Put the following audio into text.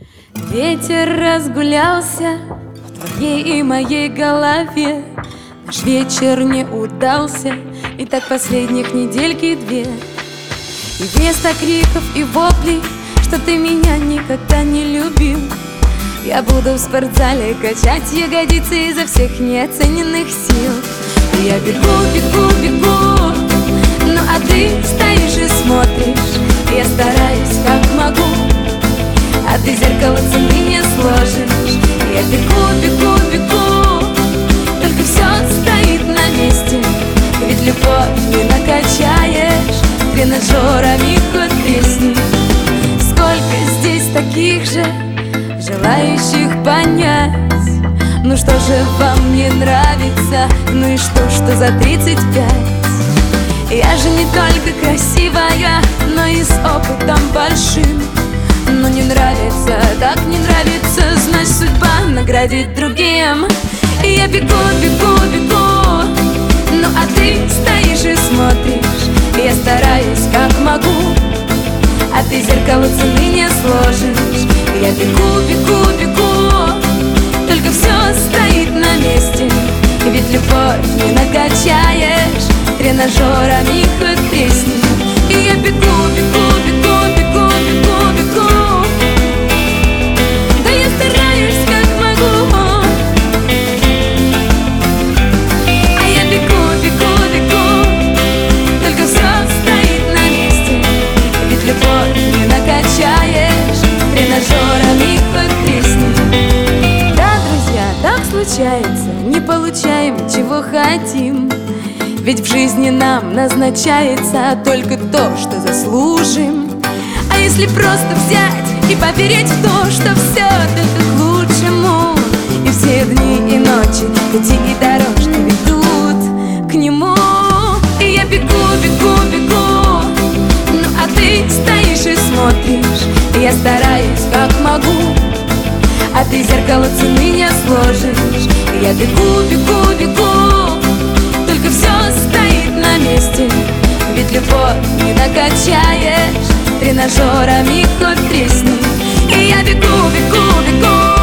Ветер разгулялся в твоей и моей голове. Наш вечер не удался, и так последних недельки две. И вместо криков и воплей, что ты меня никогда не любил, я буду в спортзале качать ягодицы изо всех неоцененных сил. И я бегу, бегу, бегу, ну а ты стоишь и смотришь. Я стараюсь как могу, а ты зеркало цены не сложишь. Я бегу, бегу, бегу, только все стоит на месте. Ведь любовь не накачаешь тренажерами хоть тресни. Сколько здесь таких же, желающих понять, ну что же вам не нравится, ну и что за 35? Я же не только красивая, но и с опытом большим. Но не нравится, так не нравится, значит судьба наградит другим. И я бегу, бегу, бегу, ну а ты стоишь и смотришь. Я стараюсь как могу, а ты зеркало цены не сложишь. Я бегу, бегу, бегу, только все стоит на месте. Ведь любовь не накачаешь тренажерами хоть песни. И я бегу, бегу, бегу, бегу, бегу, бегу. Да я стараюсь как могу. А я бегу, бегу, бегу, только все стоит на месте. Ведь любовь не накачаешь тренажерами хоть тресни. Да, друзья, так случается, не получаем, чего хотим. Ведь в жизни нам назначается только то, что заслужим. А если просто взять и поверить в то, что все это к лучшему, и все дни и ночи, пути и дорожки ведут к нему. И я бегу, бегу, бегу, ну а ты стоишь и смотришь. Я стараюсь как могу, а ты зеркало цены не сложишь. Я бегу, бегу, бегу, только все стоит на месте. Ведь любовь не накачаешь тренажерами хоть тресни. И я бегу, бегу, бегу.